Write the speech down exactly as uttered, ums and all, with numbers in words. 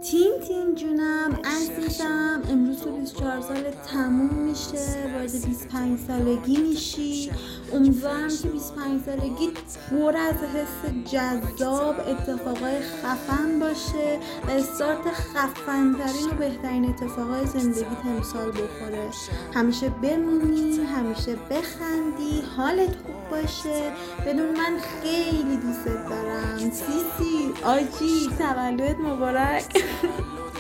تین تین جونم عزیزم، امروز تو بیست و چهار سال تموم میشه، وارد بیست و پنج سالگی میشی. امیدوارم که بیست و پنج سالگی پر از حس جذاب، اتفاقای خفن باشه و استارت خفن‌ترین و بهترین اتفاقای زندگیت امسال بخوره. همیشه بمونی، همیشه بخندی، حالت خوب باشه. بدون من خیلی دوست دارم. سیسی آجی تولدت مبارک.